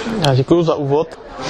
Já děkuju za úvod.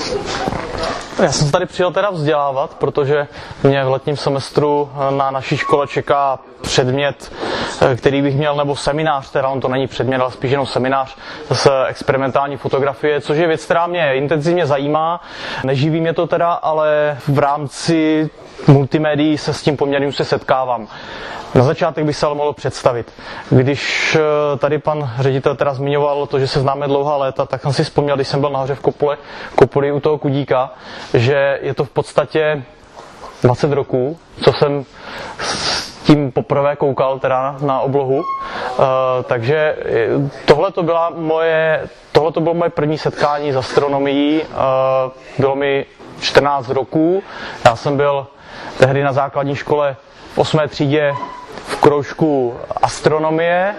Já jsem se tady přijel teda vzdělávat, protože mě v letním semestru na naší škole čeká předmět, který bych měl, nebo seminář, teda on to není předmět, ale spíš jenom seminář z experimentální fotografie, což je věc, která mě intenzivně zajímá. Neživí mě to teda, ale v rámci multimédií se s tím poměrně se setkávám. Na začátek bych se ale mohl představit. Když tady pan ředitel teda zmiňoval to, že se známe dlouhá léta, tak jsem si vzpomněl, když jsem byl nahoře v Kopuli u toho Kudíka, že je to v podstatě 20 roků, co jsem tím poprvé koukal teda na oblohu. Takže tohle to bylo moje první setkání s astronomií. Bylo mi 14 roků. Já jsem byl tehdy na základní škole v 8. třídě v kroužku astronomie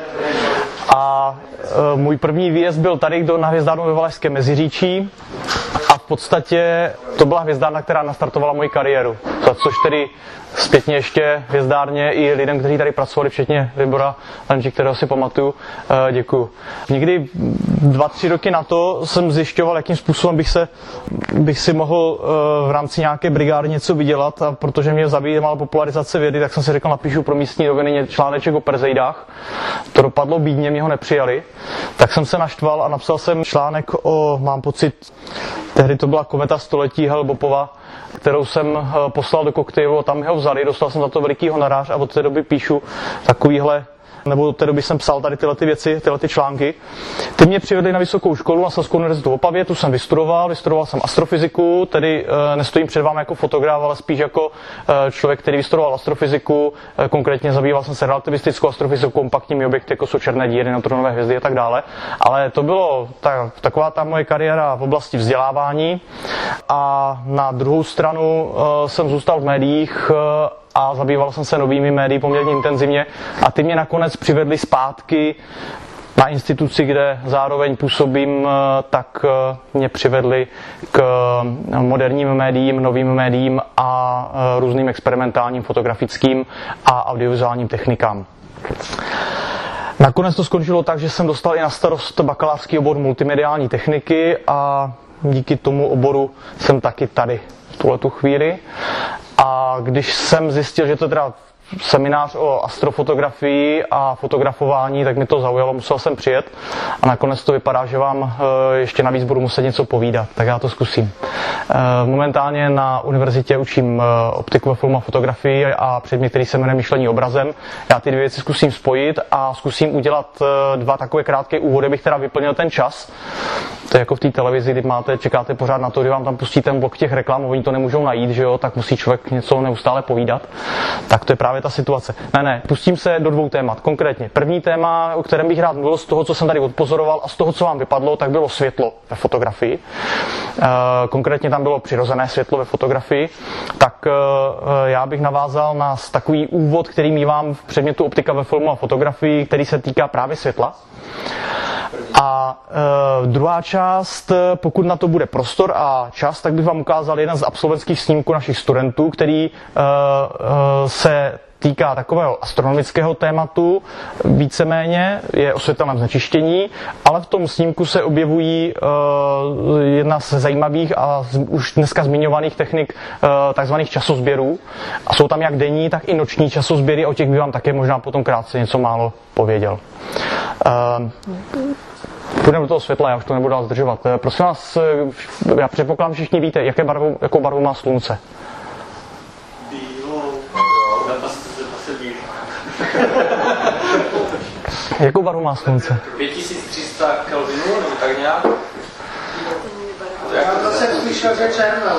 a můj první výjezd byl tady na hvězdárnu ve Valašském Meziříčí a v podstatě to byla hvězdárna, která nastartovala moji kariéru, za což tedy zpětně ještě hvězdárně i lidem, kteří tady pracovali, včetně Libora Lenči, kterého si pamatuju, děkuju. Někdy 2-3 roky na to jsem zjišťoval, jakým způsobem bych si mohl v rámci nějaké brigády něco vydělat, a protože mě zajímala popularizace vědy, tak jsem si řekl, napíšu pro místní noviny článeček o Perzeidách. To dopadlo bídně, mě ho nepřijali, tak jsem se naštval a napsal jsem článek mám pocit, tehdy to byla kometa století Hale-Boppova, kterou jsem poslal do koktejlu a tam mi ho vzali, dostal jsem za to veliký honorář a od té doby píšu takovýhle, nebo od té doby jsem psal tady tyhle věci, tyhle články. Ty mě přivedli na vysokou školu, na Slezskou univerzitu v Opavě, tu jsem vystudoval jsem astrofyziku, tedy nestojím před vámi jako fotograf, ale spíš jako člověk, který vystudoval astrofyziku, konkrétně zabýval jsem se relativistickou astrofyzikou, kompaktními objekty, jako jsou černé díry, neutronové hvězdy a tak dále. Ale to bylo taková ta moje kariéra v oblasti vzdělávání a na druhou stranu jsem zůstal v médiích a zabýval jsem se novými médii poměrně intenzivně a ty mě nakonec přivedli zpátky na instituci, kde zároveň působím, tak mě přivedli k moderním médiím, novým médiím a různým experimentálním, fotografickým a audiovizuálním technikám. Nakonec to skončilo tak, že jsem dostal i na starost bakalářský obor multimediální techniky a díky tomu oboru jsem taky tady v tuhletu chvíli. A když jsem zjistil, že to je teda seminář o astrofotografii a fotografování, tak mi to zaujalo, musel jsem přijet a nakonec to vypadá, že vám ještě navíc budu muset něco povídat, tak já to zkusím. Momentálně na univerzitě učím optiku ve filmu a fotografii a předmět, který se jmenuje myšlení obrazem. Já ty dvě věci zkusím spojit a zkusím udělat 2 takové krátké úvody, bych teda vyplnil ten čas. To je jako v té televizi, kdy čekáte pořád na to, kdy vám tam pustí ten blok těch reklam, oni to nemůžou najít, že jo, tak musí člověk něco neustále povídat. Tak to je právě ta situace. Ne, pustím se do 2 témat. Konkrétně první téma, o kterém bych rád mluvil, z toho, co jsem tady odpozoroval a z toho, co vám vypadlo, tak bylo světlo ve fotografii. Konkrétně tam bylo přirozené světlo ve fotografii. Tak já bych navázal na takový úvod, který mívám v předmětu optika ve filmu a fotografii, který se týká právě světla. A druhá část, pokud na to bude prostor a čas, tak bych vám ukázal jeden z absolventských snímků našich studentů, který se týká takového astronomického tématu, víceméně je o světelném znečištění, ale v tom snímku se objevují jedna z zajímavých a už dneska zmiňovaných technik takzvaných časozběrů. A jsou tam jak denní, tak i noční časozběry, o těch bych vám také možná potom krátce něco málo pověděl. Půjdeme do toho světla, já už to nebudu dál zdržovat. Prosím vás, já předpokládám, všichni víte, jakou barvu má slunce. Jakou barvu má slunce? 5300 kelvinů, nebo tak nějak? Já jsem slyšel, že černou.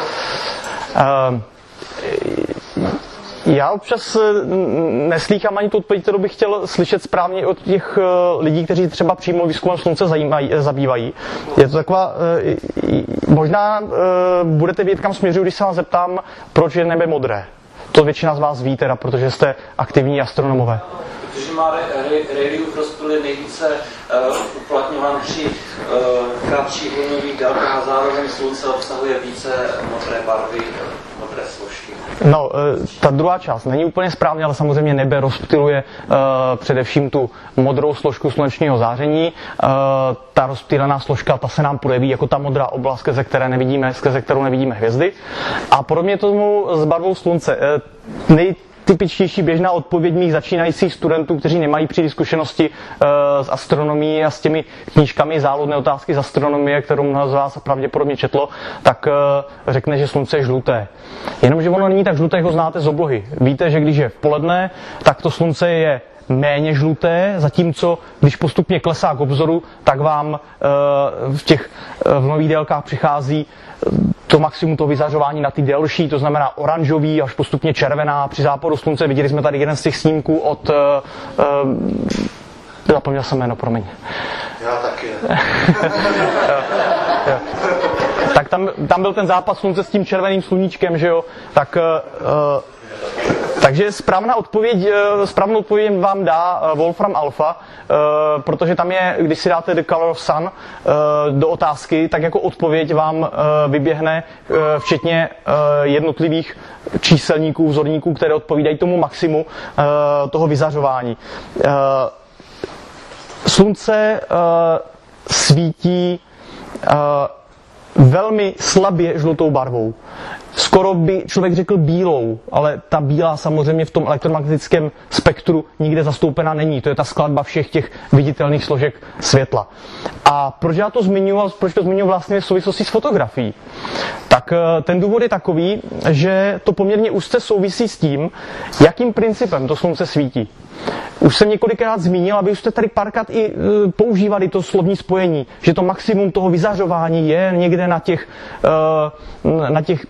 Já občas neslýchám ani tu odpověď, kterou bych chtěl slyšet správně od těch lidí, kteří třeba přímo výzkumem slunce zabývají. Je to taková, možná budete vědět, kam směřuji, když se vás zeptám, proč je nebe modré. To většina z vás ví teda, protože jste aktivní astronomové. Protože má Rayleigh rozptyl je nejvíce uplatňován při kratších vlnových délkách a zároveň slunce obsahuje více modré barvy, modré složky. No, ta druhá část není úplně správně, ale samozřejmě nebe rozptyluje především tu modrou složku slunečního záření. Ta rozptýlená složka, ta se nám projeví jako ta modrá oblast, skrze kterou nevidíme hvězdy. A podobně tomu s barvou slunce. Nejtypičtější běžná odpověď mých začínajících studentů, kteří nemají příliš zkušenosti s astronomií a s těmi knížkami Záludné otázky z astronomie, kterou mnoho z vás pravděpodobně četlo, tak řekne, že slunce je žluté. Jenomže ono není tak žluté, jak ho znáte z oblohy. Víte, že když je v poledne, tak to slunce je méně žluté, zatímco když postupně klesá k obzoru, tak vám v těch vlnových délkách přichází to maximum toho vyzařování na ty delší, to znamená oranžový až postupně červená při západu slunce. Viděli jsme tady jeden z těch snímků od zapomněl jsem jméno, promiň. Já taky. Tak tam byl ten západ slunce s tím červeným sluníčkem, že jo? Takže správnou odpověď vám dá Wolfram Alpha, protože tam je, když si dáte The Color of Sun do otázky, tak jako odpověď vám vyběhne včetně jednotlivých číselníků, vzorníků, které odpovídají tomu maximu toho vyzařování. Slunce svítí velmi slabě žlutou barvou. Skoro by člověk řekl bílou, ale ta bílá samozřejmě v tom elektromagnetickém spektru nikde zastoupena není. To je ta skladba všech těch viditelných složek světla. A proč já to zmiňuji, proč to zmiňuji vlastně v souvislosti s fotografií? Tak ten důvod je takový, že to poměrně úzce souvisí s tím, jakým principem to slunce svítí. Už jsem několikrát zmínil, aby už jste tady párkrát i používali to slovní spojení, že to maximum toho vyzařování je někde na těch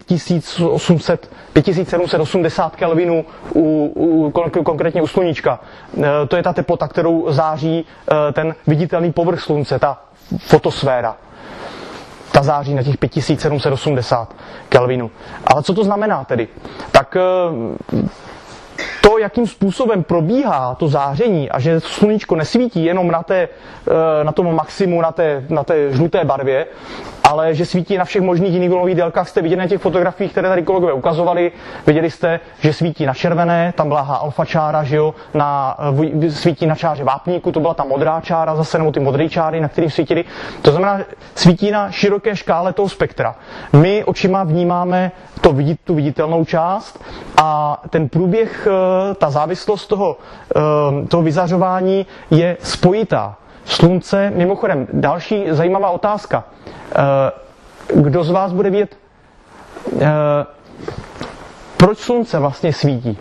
5780 kelvinů konkrétně u sluníčka. To je ta teplota, kterou září ten viditelný povrch slunce, ta fotosféra. Ta září na těch 5780 kelvinů. Ale co to znamená tedy? Tak to, jakým způsobem probíhá to záření a že sluníčko nesvítí jenom na tom maximu, na té žluté barvě, ale že svítí na všech možných jiných vlnových délkách, jste viděli na těch fotografiích, které tady kolegové ukazovali. Viděli jste, že svítí na červené, tam byla alfa čára, že jo, svítí na čáře vápníku, to byla ta modrá čára zase, nebo ty modré čáry, na kterých svítili. To znamená, svítí na široké škále toho spektra. My očima vnímáme tu viditelnou část a ten průběh, ta závislost toho vyzařování je spojitá. Slunce, mimochodem, další zajímavá otázka. Kdo z vás bude vědět, proč slunce vlastně svítí?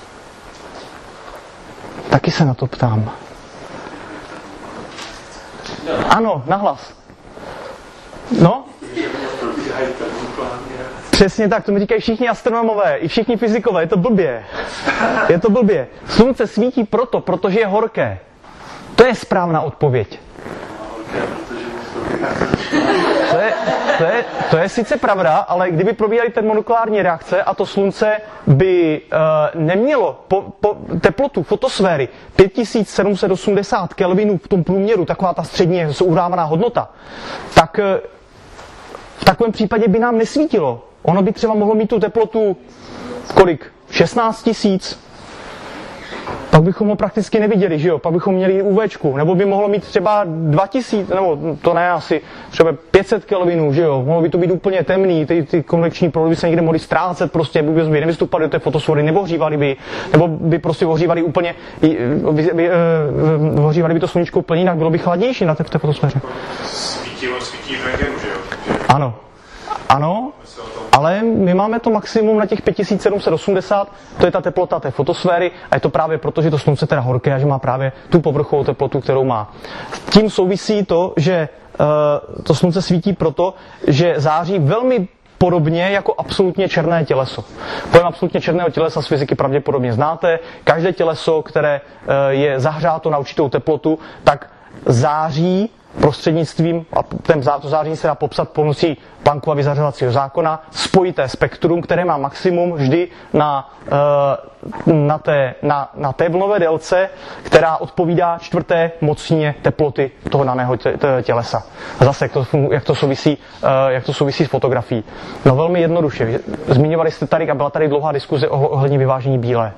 Taky se na to ptám. Ano, nahlas. No? Přesně tak, to mi říkají všichni astronomové, i všichni fyzikové, je to blbě. Je to blbě. Slunce svítí protože je horké. To je správná odpověď. To je sice pravda, ale kdyby probíhaly termonuklární reakce a to slunce by nemělo teplotu fotosféry 5780 kelvinů v tom průměru, taková ta středně souhrávaná hodnota, tak v takovém případě by nám nesvítilo. Ono by třeba mohlo mít tu teplotu kolik? 16 000. Pak bychom ho prakticky neviděli, že jo? Pak bychom měli UVčku, nebo by mohlo mít třeba 2000, nebo to ne asi, třeba 500 kelvinů, že jo? Mohlo by to být úplně temný, ty konvekční proudy by se někde mohly ztrácet, prostě by nevystupaly do té fotosféry, neohřívaly by, nebo by prostě ohřívaly úplně, ohřívaly by to sluníčko úplně jinak, bylo by chladnější na té fotosféře. Svítí v rentgenu, že jo? Ano, ale my máme to maximum na těch 5780, to je ta teplota té fotosféry a je to právě proto, že to slunce teda horké a že má právě tu povrchovou teplotu, kterou má. Tím souvisí to, že to slunce svítí proto, že září velmi podobně jako absolutně černé těleso. Pojem absolutně černého tělesa z fyziky pravděpodobně znáte. Každé těleso, které je zahřáto na určitou teplotu, tak září prostřednictvím, a to záření se dá popsat pomocí Planckova vyzařovacího zákona, spojité spektrum, které má maximum vždy na té vlnové délce, která odpovídá čtvrté mocnině teploty toho daného tělesa. A zase, jak to souvisí s fotografií. No velmi jednoduše. Zmiňovali jste tady, a byla tady dlouhá diskuze ohledně vyvážení bílé.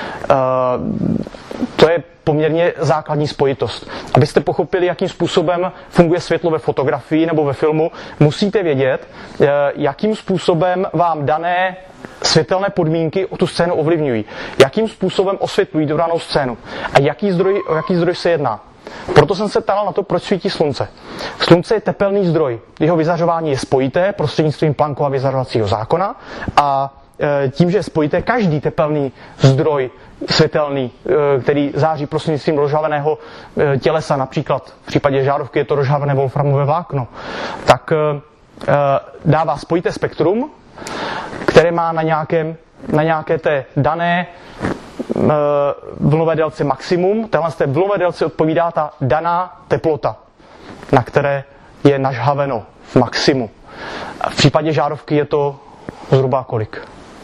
To je poměrně základní spojitost. Abyste pochopili, jakým způsobem funguje světlo ve fotografii nebo ve filmu, musíte vědět, jakým způsobem vám dané světelné podmínky o tu scénu ovlivňují. Jakým způsobem osvětlují tu danou scénu. A o jaký zdroj se jedná. Proto jsem se ptal na to, proč svítí slunce. Slunce je tepelný zdroj. Jeho vyzařování je spojité prostřednictvím Planckova vyzařovacího zákona a tím, že je spojité, každý tepelný zdroj světelný, který září prostřednictvím rozžhaveného tělesa, například v případě žárovky je to rozžhavené wolframové vlákno, tak dává spojité spektrum, které má na nějaké té dané vlnové délce maximum. Téhle z té vlnové délce odpovídá ta daná teplota, na které je nažhaveno v maximu. V případě žárovky je to zhruba kolik?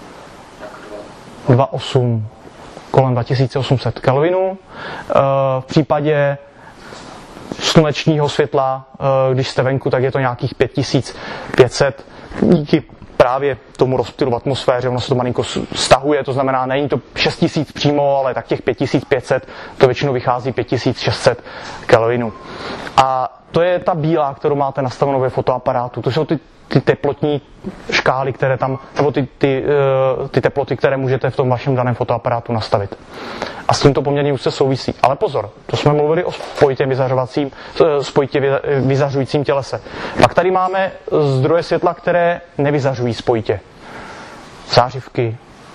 2,8, kolem 2800 kelvinů. V případě slunečního světla, když jste venku, tak je to nějakých 5500. Díky právě tomu rozptylu v atmosféře, ono se to malinko stahuje, to znamená, není to 6000 přímo, ale tak těch 5500, to většinou vychází 5600 kelvinů. A to je ta bílá, kterou máte nastavenou ve fotoaparátu. To jsou ty teplotní škály, které tam, nebo ty teploty, které můžete v tom vašem daném fotoaparátu nastavit. A s tím to poměrně už se souvisí. Ale pozor, to jsme mluvili o spojitě vyzařujícím tělese. Pak tady máme zdroje světla, které nevyzařují spojitě. Zářivky,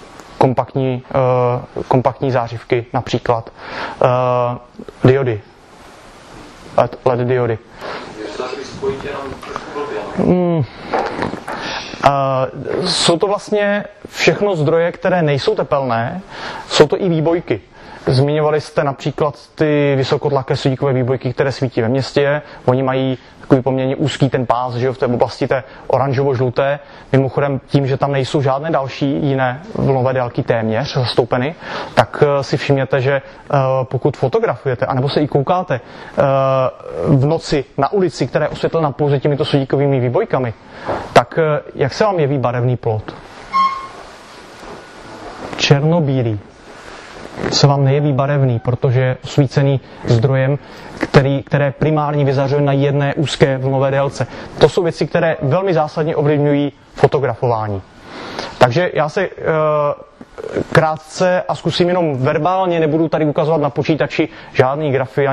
kompaktní zářivky například, diody, LED diody. Jsou to vlastně všechno zdroje, které nejsou tepelné, jsou to i výbojky. Zmiňovali jste například ty vysokotlaké svítkové výbojky, které svítí ve městě. Oni mají takový poměrně úzký ten pás, že jo, v té oblasti té oranžovo-žluté. Mimochodem tím, že tam nejsou žádné další jiné vlnové délky téměř zastoupeny, tak si všimněte, že pokud fotografujete, anebo se i koukáte v noci na ulici, která je osvětlena pouze těmito svítikovými výbojkami, tak jak se vám jeví barevný plot? Černobílý. Se vám nejeví barevný, protože je osvícený zdrojem, které primárně vyzařuje na jedné úzké vlnové délce. To jsou věci, které velmi zásadně ovlivňují fotografování. Takže já se krátce a zkusím jenom verbálně, nebudu tady ukazovat na počítači žádný grafy,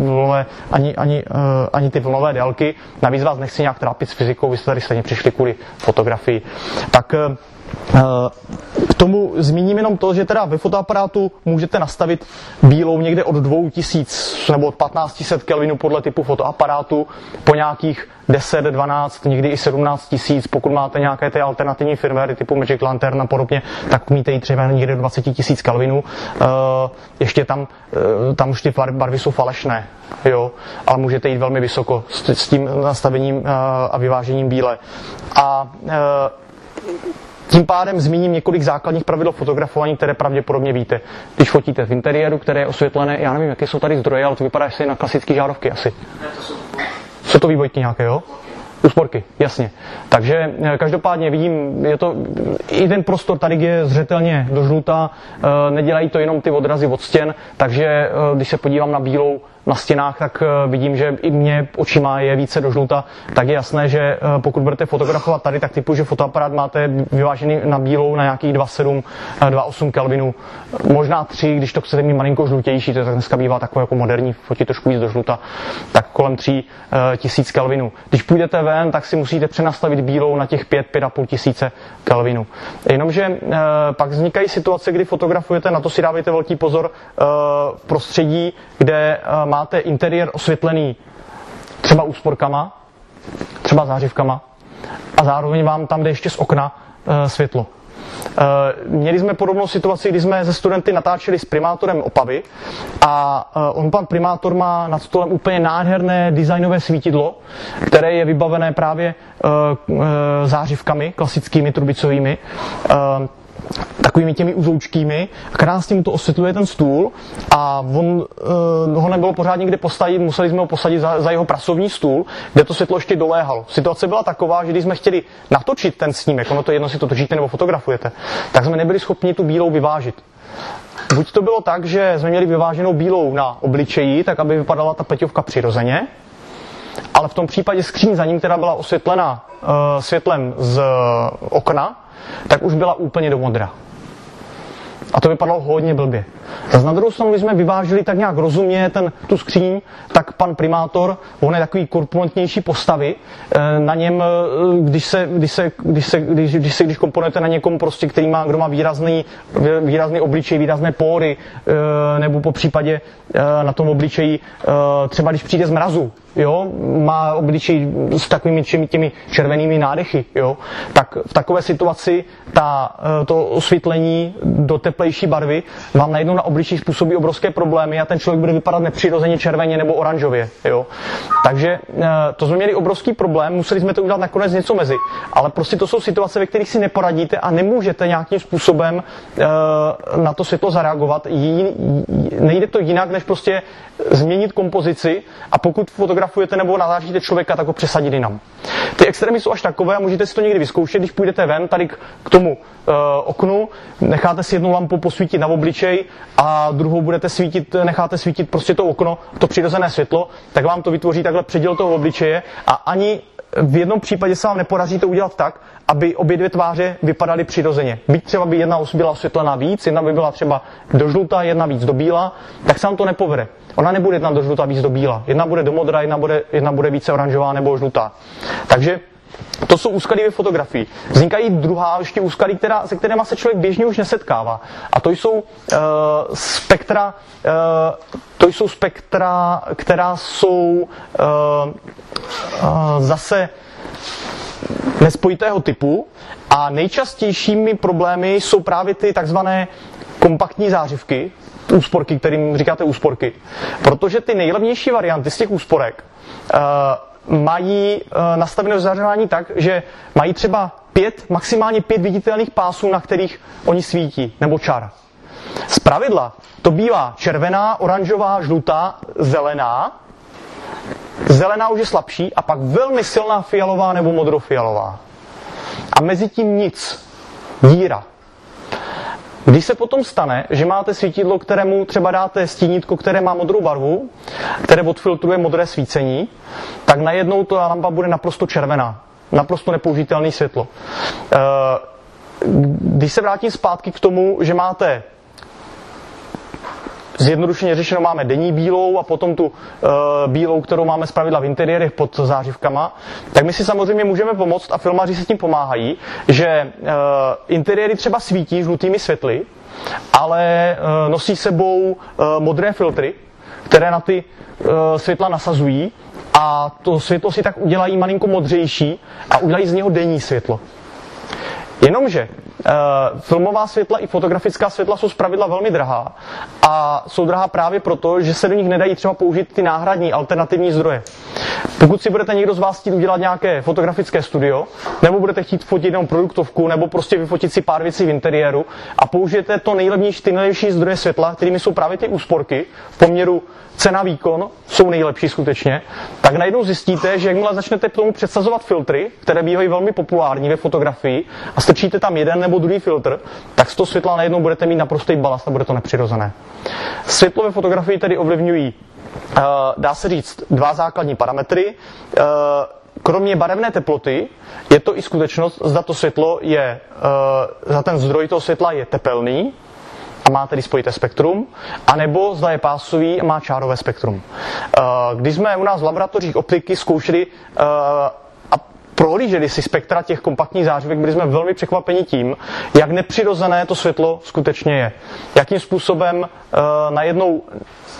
ani ty vlnové délky. Navíc vás nechci nějak trápit s fyzikou, vy jste tady stejně přišli kvůli fotografii. Tak k tomu zmíním jenom to, že teda ve fotoaparátu můžete nastavit bílou někde od 2000 nebo od 1500 kelvinů podle typu fotoaparátu po nějakých 10, 12, někdy i 17 000, pokud máte nějaké ty alternativní firmwary typu Magic Lantern a podobně, tak umíte jít třeba někde do 20 000 kelvinů. Ještě tam už ty barvy jsou falešné, jo, ale můžete jít velmi vysoko s tím nastavením a vyvážením bílé. A tím pádem zmíním několik základních pravidel fotografování, které pravděpodobně víte. Když fotíte v interiéru, které je osvětlené, já nevím, jaké jsou tady zdroje, ale to vypadá asi na klasické žárovky asi. Jsou to výbojky nějaké, jo? Úsporky, jasně. Takže každopádně vidím, je to, i ten prostor tady je zřetelně do žluta, nedělají to jenom ty odrazy od stěn, takže když se podívám na bílou na stěnách, tak vidím, že i mě očima je více do žluta, tak je jasné, že pokud budete fotografovat tady, tak typu, že fotoaparát máte vyvážený na bílou na nějakých 2,7, 2,8 kelvinů, možná 3, když to chcete mít malinko žlutější, to tak dneska bývá takové jako moderní, fotit trošku víc do žluta, tak kolem 3000 kelvinů. Když půjdete ven, tak si musíte přenastavit bílou na těch 5,5 tisíce kelvinů. Jenomže pak vznikají situace, kdy fotografujete, na to si dávejte velký pozor, v prostředí, kde máte interiér osvětlený třeba úsporkama, třeba zářivkama a zároveň vám tam jde ještě z okna světlo. Měli jsme podobnou situaci, kdy jsme se studenty natáčeli s primátorem Opavy a pan primátor má nad stolem úplně nádherné designové svítidlo, které je vybavené právě zářivkami, klasickými trubicovými, takovými těmi uzoučkými, krásně mu to osvětluje ten stůl a on ho nebylo pořádně kde postavit, museli jsme ho posadit za jeho pracovní stůl, kde to světlo ještě doléhalo. Situace byla taková, že když jsme chtěli natočit ten snímek, ono to je jedno, si to točíte nebo fotografujete, tak jsme nebyli schopni tu bílou vyvážit. Buď to bylo tak, že jsme měli vyváženou bílou na obličeji, tak aby vypadala ta pleťovka přirozeně, ale v tom případě skříň za ním, která byla osvětlena světlem z okna, tak už byla úplně do modra. A to vypadalo hodně blbě. Zase na druhou stranu, když jsme vyvážili tak nějak rozumně tu skříň, tak pan primátor, on je takový korpulentnější postavy, na něm, když komponujete na někom prostě, kdo má výrazný obličej, výrazné pory, nebo po případě na tom obličeji, třeba když přijde z mrazu, jo, má obličej s takovými těmi červenými nádechy, jo, tak v takové situaci to osvětlení do teplejší barvy vám najednou na obličeji způsobí obrovské problémy a ten člověk bude vypadat nepřirozeně červeně nebo oranžově, jo. Takže to jsme měli obrovský problém, museli jsme to udělat nakonec něco mezi, ale prostě to jsou situace, ve kterých si neporadíte a nemůžete nějakým způsobem na to světlo zareagovat. Nejde to jinak, než prostě změnit kompozici a pokud fotografujete nebo natáčíte člověka, tak ho přesadit jinam. Ty extrémy jsou až takové a můžete si to někdy vyzkoušet, když půjdete ven tady k tomu oknu, necháte si jednu lampu posvítit na obličej a druhou necháte svítit prostě to okno, to přirozené světlo, tak vám to vytvoří takhle předěl toho obličeje a ani v jednom případě se vám nepodaří to udělat tak, aby obě dvě tváře vypadaly přirozeně. Byť třeba by jedna byla osvětlena víc, jedna by byla třeba do žluta, jedna víc do bíla, tak se vám to nepovede. Ona nebude jedna do žluta, víc do bíla. Jedna bude do modra, jedna bude více oranžová nebo žlutá. Takže to jsou úskalí ve fotografii. Vznikají druhá ještě úskalí, se kterými se člověk běžně už nesetkává. A to jsou spektra, která jsou zase nespojitého typu a nejčastějšími problémy jsou právě ty takzvané kompaktní zářivky, úsporky, kterým říkáte úsporky. Protože ty nejlevnější varianty z těch úsporek mají nastavené zařazování tak, že mají třeba maximálně 5 viditelných pásů, na kterých oni svítí, nebo čar. Zpravidla to bývá červená, oranžová, žlutá, zelená. Zelená už je slabší a pak velmi silná fialová nebo modrofialová. A mezi tím nic. Díra. Když se potom stane, že máte svítidlo, kterému třeba dáte stínítko, které má modrou barvu, které odfiltruje modré svícení, tak najednou ta lampa bude naprosto červená. Naprosto nepoužitelné světlo. Když se vrátím zpátky k tomu, že máte zjednodušeně řečeno máme denní bílou a potom tu bílou, kterou máme zpravidla v interiérech pod zářivkama, tak my si samozřejmě můžeme pomoct a filmaři se tím pomáhají, že interiéry třeba svítí žlutými světly, ale nosí sebou modré filtry, které na ty světla nasazují a to světlo si tak udělají malinko modřejší a udělají z něho denní světlo. Jenomže filmová světla i fotografická světla jsou zpravidla velmi drahá a jsou drahá právě proto, že se do nich nedají třeba použít ty náhradní alternativní zdroje. Pokud si budete někdo z vás chtít udělat nějaké fotografické studio, nebo budete chtít fotit jenom produktovku, nebo prostě vyfotit si pár věcí v interiéru a použijete ty nejlepší zdroje světla, kterými jsou právě ty úsporky v poměru cena-výkon, jsou nejlepší skutečně, tak najednou zjistíte, že jakmile začnete k tomu předsazovat filtry, které bývají velmi populární ve fotografii a strčíte tam jeden nebo druhý filtr, tak z toho světla najednou budete mít naprostý balast a bude to nepřirozené. Světlo ve fotografii tedy ovlivňují, dá se říct, dva základní parametry. Kromě barevné teploty je to i skutečnost, zda to světlo je, za ten zdroj toho světla je tepelný a má tedy spojité spektrum, anebo zda je pásový a má čárové spektrum. Když jsme u nás v laboratořích optiky zkoušeli a prohlíželi si spektra těch kompaktních zářivek, byli jsme velmi překvapeni tím, jak nepřirozené to světlo skutečně je. Jakým způsobem najednou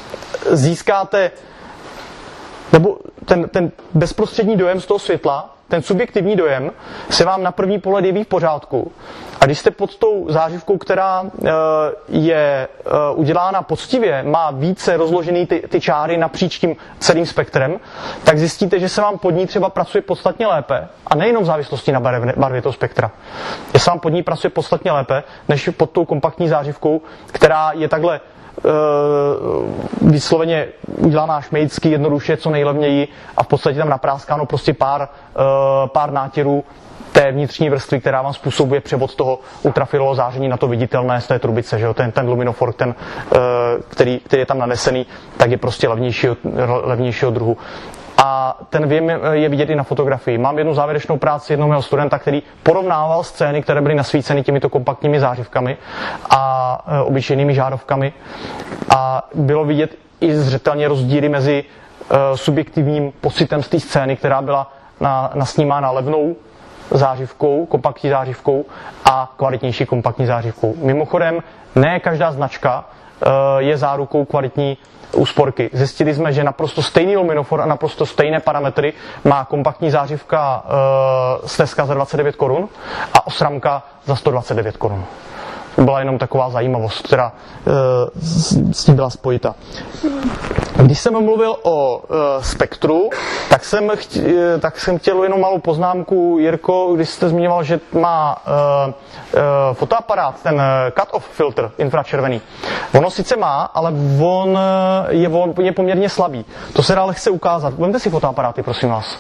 získáte, nebo ten bezprostřední dojem z toho světla ten subjektivní dojem se vám na první pohled jeví v pořádku. A když jste pod tou zářivkou, která je udělána poctivě, má více rozložený ty čáry napříč tím celým spektrem, tak zjistíte, že se vám pod ní třeba pracuje podstatně lépe. A nejenom v závislosti na barvě toho spektra. Že se vám pod ní pracuje podstatně lépe, než pod tou kompaktní zářivkou, která je takhle vysloveně udělaná šmejdsky, jednoduše, co nejlevněji a v podstatě tam napráskáno prostě pár nátěrů té vnitřní vrstvy, která vám způsobuje převod toho ultrafialového záření na to viditelné z té trubice, že jo? Ten luminofor, který je tam nanesený, tak je prostě levnějšího druhu. A ten věm je vidět i na fotografii. Mám jednu závěrečnou práci jednoho mého studenta, který porovnával scény, které byly nasvíceny těmito kompaktními zářivkami a obyčejnými žárovkami. A bylo vidět i zřetelně rozdíly mezi subjektivním pocitem z té scény, která byla nasnímána levnou zářivkou, kompaktní zářivkou a kvalitnější kompaktní zářivkou. Mimochodem, ne každá značka je zárukou kvalitní úsporky. Zjistili jsme, že naprosto stejný luminofor a naprosto stejné parametry má kompaktní zářivka Steska za 29 korun a Osramka za 129 korun. To byla jenom taková zajímavost, která s tím byla spojita. Když jsem mluvil o spektru, tak jsem chtěl jenom malou poznámku. Jirko, když jste zmiňoval, že má fotoaparát, ten cut-off filtr infračervený. Ono sice má, ale on je poměrně slabý. To se dá lehce ukázat. Vemte si fotoaparáty, prosím vás.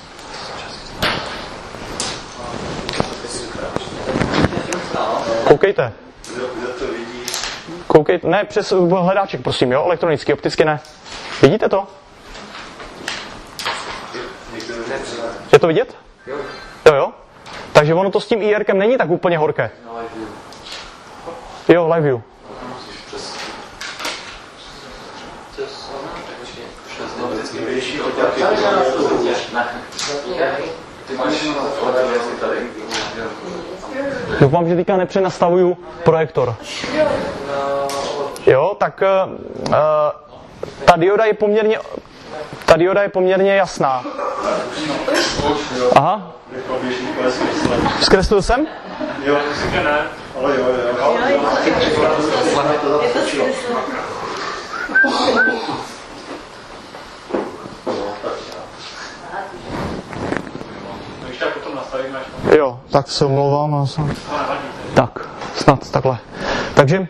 Koukejte. Koukejte, ne, přes hledáček, prosím, jo, elektronicky, opticky ne. Vidíte to? Je to vidět? Jo. Takže ono to s tím IR-kem není tak úplně horké. Jo, live view. Doufám, že teďka nepřenastavuju projektor. Jo, tak ta dioda je poměrně jasná. Aha. Zkreslil jsem? Jo, ne, ale jo. Když tak potom nastavíme. Jo, tak se omlouvám. Tak, snad takhle. Takže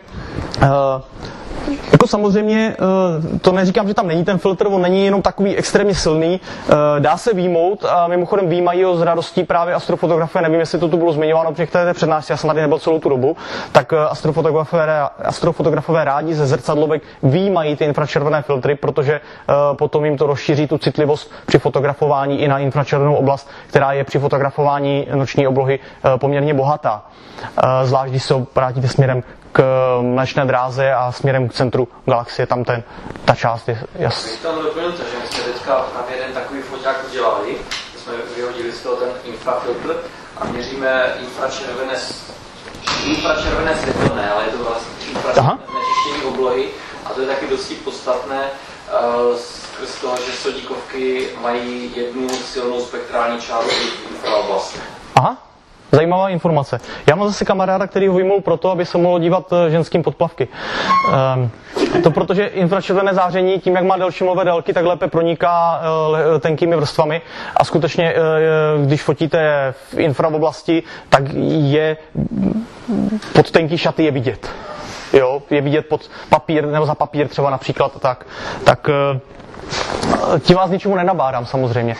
jako samozřejmě, to neříkám, že tam není ten filtr, on není jenom takový extrémně silný, dá se výjmout a mimochodem výjímají ho s radostí právě astrofotografie, nevím, jestli to tu bylo zmiňováno při té přednášce, já jsem tady nebyl celou tu dobu, tak astrofotografové rádi ze zrcadlovek výjímají ty infračervené filtry, protože potom jim to rozšíří tu citlivost při fotografování i na infračervenou oblast, která je při fotografování noční oblohy poměrně bohatá. Zvlášť, když se obrátíte směrem k mléčné dráze a směrem k centru galaxie, tam ta část je jasná. Když tam doplnil to, že my jsme teďka právě jeden takový foťák udělali, jsme vyhodili z toho ten infrafiltr a měříme infračervené světelné, ale je to vlastně znečištění oblohy a to je taky dosti podstatné z toho, že sodíkovky mají jednu silnou spektrální čáru v infraoblasti. Aha. Zajímavá informace. Já mám zase kamaráda, který ho vyjmul proto, aby se mohl dívat ženským podplavky. To protože infračervené záření, tím jak má delší mlhové délky, tak lépe proniká tenkými vrstvami a skutečně, když fotíte v infraoblasti, tak je pod tenký šaty je vidět. Jo, je vidět pod papír nebo za papír třeba například tak tím vás ničemu nenabádám samozřejmě.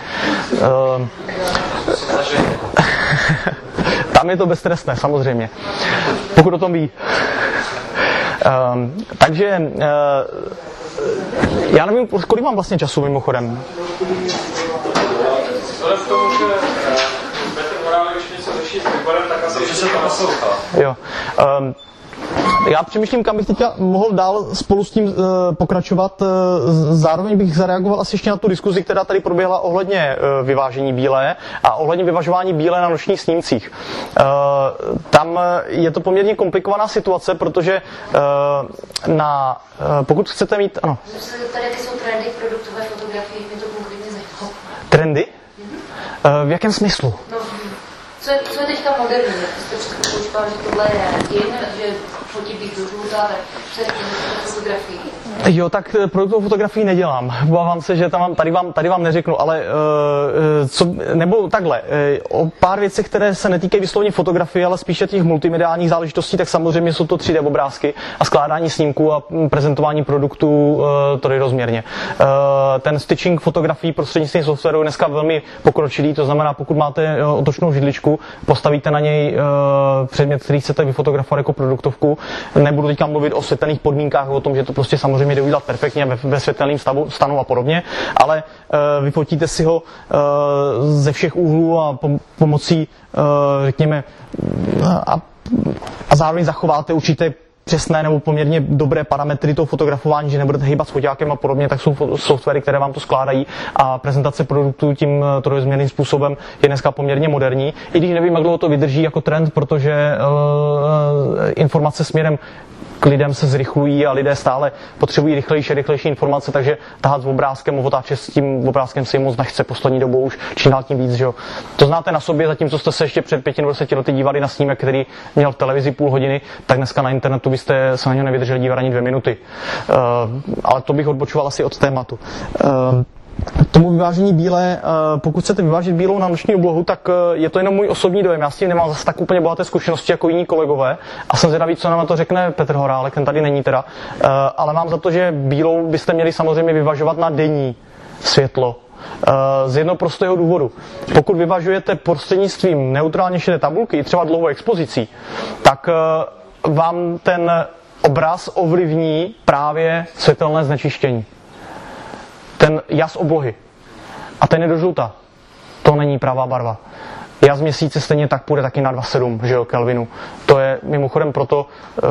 Tam je to beztrestné, samozřejmě. Pokud o tom ví. Takže já nevím, kolik mám vlastně času mimochodem. Vzhledem k tomu, že Petr Morálek, když něco řeší s výborem, tak asi se to naslouchá. Jo. Já přemýšlím, kam bych teďka mohl dál spolu s tím pokračovat. Zároveň bych zareagoval asi ještě na tu diskuzi, která tady proběhla ohledně vyvážení bílé a ohledně vyvažování bílé na nočních snímcích. Tam je to poměrně komplikovaná situace, protože pokud chcete mít... Ano. Tady jsou trendy v produktové fotografii, mě to konkrétně zajímalo. Trendy? V jakém smyslu? No, co je teďka moderní? Jste přesně používal, že tohle je in, že fotit bych do žluta, tak co je fotografii? Jo, tak produktovou fotografii nedělám. Obávám se, že tady vám neřeknu, ale nebo takhle, o pár věcech, které se netýkají vysloveně fotografie, ale spíše těch multimediálních záležitostí, tak samozřejmě jsou to 3D obrázky a skládání snímků a prezentování produktů trojrozměrně. Ten stitching fotografií prostřednictvím softwaru je dneska velmi pokročilý, to znamená, pokud máte otočnou židličku, postavíte na něj předmět, který chcete vyfotografovat jako produktovku. Nebudu teďka mluvit o světelných podmínkách, o tom, že to prostě samozřejmě jde udělat perfektně ve světelném stanu a podobně, ale vyfotíte si ho ze všech úhlů a pomocí, řekněme, a zároveň zachováte určité přesné nebo poměrně dobré parametry toho fotografování, že nebudete hýbat s foťákem a podobně, tak jsou softwary, které vám to skládají a prezentace produktů tím trojrozměrným způsobem je dneska poměrně moderní. I když nevím, jak dlouho to vydrží jako trend, protože informace směrem k lidem se zrychlují a lidé stále potřebují rychlejší informace, takže tahat s obrázkem, otáčet s tím obrázkem si moc nechce poslední dobou už čím dál tím víc, že jo. To znáte na sobě, zatímco jste se ještě před 5 nebo 10 lety dívali na snímek, který měl v televizi půl hodiny, tak dneska na internetu byste se na něj nevydrželi dívat ani 2 minuty. Ale to bych odbočoval asi od tématu. Tomu vyvážení bílé, pokud chcete vyvážit bílou na noční oblohu, tak je to jenom můj osobní dojem. Já s tím nemám zase tak úplně bohaté zkušenosti jako jiní kolegové a jsem zvědavý, co nám na to řekne Petr Horálek, ten tady není teda. Ale mám za to, že bílou byste měli samozřejmě vyvažovat na denní světlo. Z jednoho prostého důvodu. Pokud vyvažujete prostřednictvím neutrálně šedé tabulky, třeba dlouhou expozicí, tak vám ten obraz ovlivní právě světelné znečištění. Ten jas oblohy. A ten je do žluta. To není pravá barva. Jas měsíce stejně tak půjde taky na 2,7, že jo, Kelvinu. To je mimochodem proto,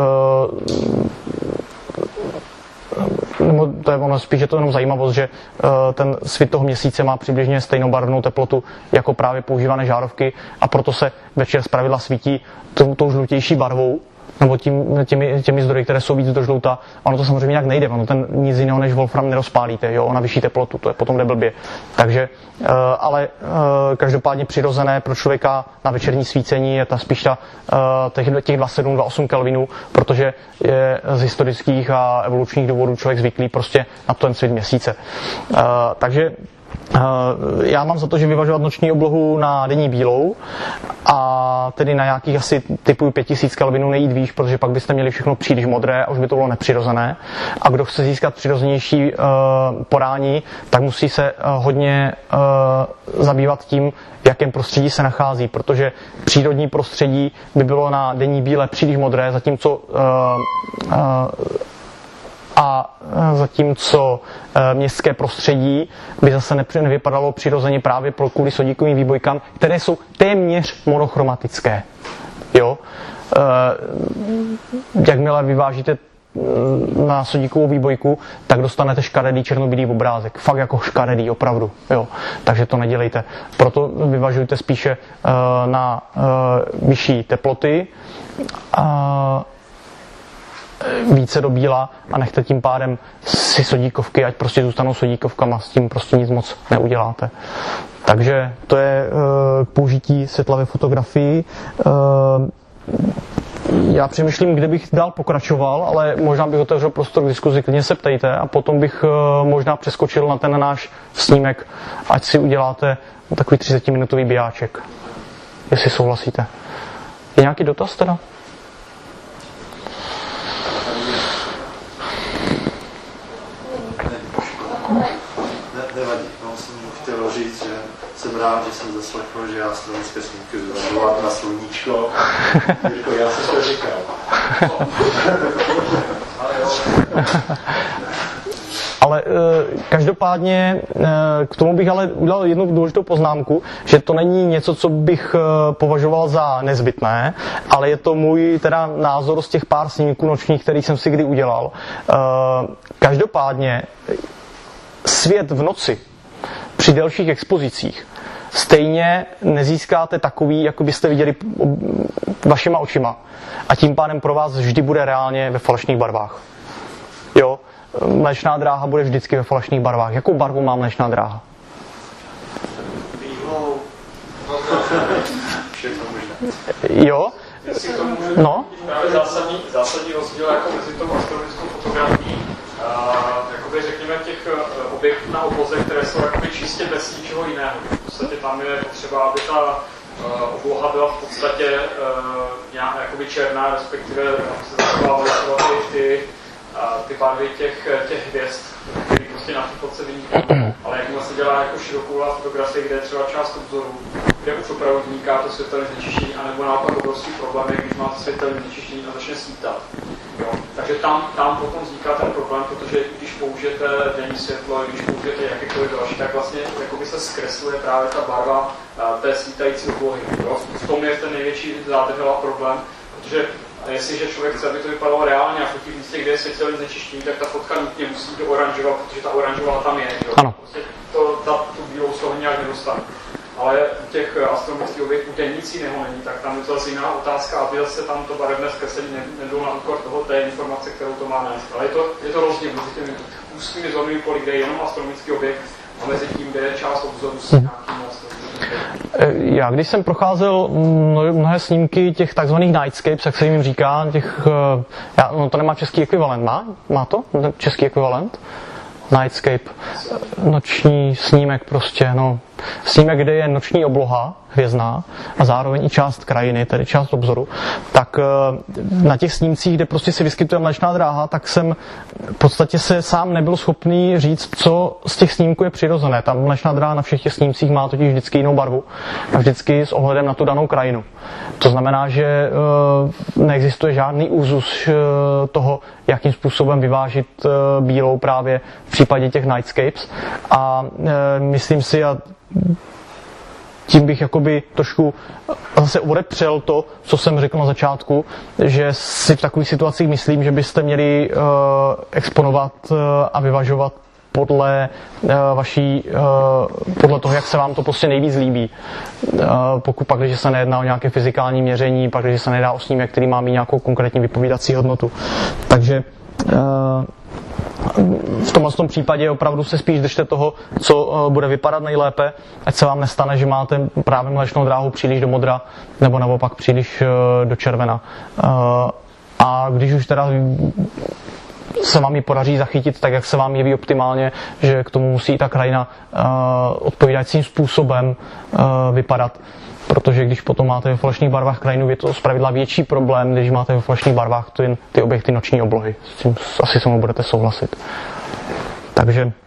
nebo to je ono, spíš je to jenom zajímavost, že ten svit toho měsíce má přibližně stejnou barevnou teplotu jako právě používané žárovky a proto se večer zpravidla svítí tou žlutější barvou, nebo těmi zdroji, které jsou víc do žluta. Ono to samozřejmě nějak nejde, ono ten nic jiného než wolfram nerozpálíte, jo, na vyšší teplotu, to je potom jde blbě. Takže, ale každopádně přirozené pro člověka na večerní svícení je ta spíš těch 2,7, 2,8 Kelvinů, protože je z historických a evolučních důvodů člověk zvyklý prostě na ten svět měsíce. Takže já mám za to, že vyvažovat noční oblohu na denní bílou a tedy na nějakých asi typu 5000 Kelvinů nejít výš, protože pak byste měli všechno příliš modré a už by to bylo nepřirozené. A kdo chce získat přirozenější podání, tak musí se hodně zabývat tím, v jakém prostředí se nachází, protože přírodní prostředí by bylo na denní bílé příliš modré, zatímco městské prostředí by zase nevypadalo přirozeně právě kvůli sodíkovým výbojkám, které jsou téměř monochromatické. Jo? Jakmile vyvážíte na sodíkovou výbojku, tak dostanete škaredý černobílý obrázek. Fakt jako škaredý, opravdu. Jo. Takže to nedělejte. Proto vyvažujte spíše na vyšší teploty více do bíla a nechte tím pádem si sodíkovky, ať prostě zůstanou sodíkovkama, s tím prostě nic moc neuděláte. Takže to je použití světla ve fotografii. Já přemýšlím, kde bych dál pokračoval, ale možná bych otevřel prostor k diskuzi, klidně se ptejte a potom bych možná přeskočil na ten náš snímek, ať si uděláte takový 30-minutový bijáček, jestli souhlasíte. Je nějaký dotaz teda? Nevadí, no, jsem chtěl říct, že jsem rád, že jsem zaslechl, že já stranické snímky vyvažovat na sluníčko. Jirko, já jsem to říkal. Ale každopádně k tomu bych ale udělal jednu důležitou poznámku, že to není něco, co bych považoval za nezbytné, ale je to můj teda názor z těch pár snímků nočních, který jsem si kdy udělal. Každopádně svět v noci při delších expozicích stejně nezískáte takový, jako byste viděli vašima očima. A tím pádem pro vás vždy bude reálně ve falešných barvách. Jo? Mléčná dráha bude vždycky ve falešných barvách. Jakou barvu má mléčná dráha? Bílou, všechno možné. Jo? Jestli to můžu, No. právě zásadní rozdíl jako mezi tou astronomickou fotografií, jakoby řekněme těch objektů na obloze, které jsou jakoby čistě bez ničeho jiného. V podstatě tam je potřeba, aby ta obloha byla v podstatě jakoby černá, respektive aby se zachovávaly ty barvy těch hvězd, které prostě na té fotce vynikají. Ale jakmile se dělá jako širokouhlá fotografie, kde je třeba část obzoru, kde už opravdu vzniká to světelné znečištění, anebo naopak obrovský problém je, když máte světelné znečištění a začne svítat. Jo. Takže tam potom vzniká ten problém, protože když použijete denní světlo, když použijete jakékoliv další, tak vlastně jakoby se zkresluje právě ta barva té svítající oblohy. Jo. V tom je ten největší zádrhel a problém, protože jestliže člověk chce, aby to vypadalo reálně a fotí v místě, kde je světelné znečištění, tak ta fotka nutně musí do oranžova, protože ta oranžová tam je. Jo. Ano. Prostě tu bílou z toho nějak nedostane. Ale u těch astronomických objektů, kde nic jiného není, tak tam je to zase jiná otázka, aby zase tam to barevné zkreslení nebylo na úkor toho té informace, kterou to má nést. Ale je to rozdíl mezi těmi úzkými zornými poli, kde je jenom astronomický objekt, a mezi tím, kde je část obzoru s nějakým astronomickým. Já když jsem procházel mnohé snímky těch takzvaných nightscapes, jak se jim říká, to nemá český ekvivalent, má to český ekvivalent? Nightscape, noční snímek prostě, snímek, kde je noční obloha hvězdná a zároveň i část krajiny, tedy část obzoru, tak na těch snímcích, kde prostě se vyskytuje Mléčná dráha, tak jsem v podstatě se sám nebyl schopný říct, co z těch snímků je přirozené. Ta Mléčná dráha na všech těch snímcích má totiž vždycky jinou barvu a vždycky s ohledem na tu danou krajinu. To znamená, že neexistuje žádný úzus toho, jakým způsobem vyvážit bílou právě v případě těch nightscapes a myslím si, tím bych jakoby trošku zase odepřel to, co jsem řekl na začátku, že si v takových situacích myslím, že byste měli exponovat a vyvažovat podle toho, jak se vám to prostě nejvíc líbí. Pokud pak, když se nejedná o nějaké fyzikální měření, pak, když se nejedná o snímek, který má mít nějakou konkrétní vypovídací hodnotu. Takže v tomhle případě opravdu se spíš držte toho, co bude vypadat nejlépe, ať se vám nestane, že máte právě Mléčnou dráhu příliš do modra nebo naopak příliš do červena. A když už teda se vám ji podaří zachytit tak, jak se vám jeví optimálně, že k tomu musí ta krajina odpovídajícím způsobem vypadat. Protože když potom máte ve falešných barvách krajinu, je to zpravidla větší problém, když máte ve falešných barvách ty objekty noční oblohy. S tím asi se mnou budete souhlasit. Takže